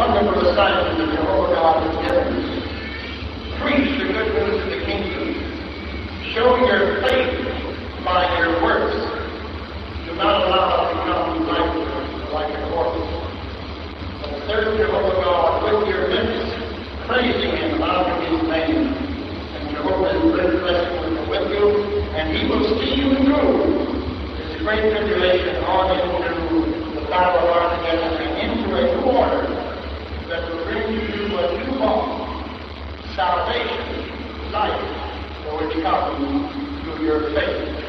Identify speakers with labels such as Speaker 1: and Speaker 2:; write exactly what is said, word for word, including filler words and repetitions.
Speaker 1: wonderful assignment that Jehovah God has given us. Preach the good news of the kingdom. Show your faith by your works. Do not allow it to become like, like a corpse. But serve Jehovah God with your lips, praising Him, honoring His name. And Jehovah is very blessed with you, and He will see you through this great tribulation on into the battle of Armageddon and into a new order that will bring to you a new home, salvation, life, for which comes through your faith.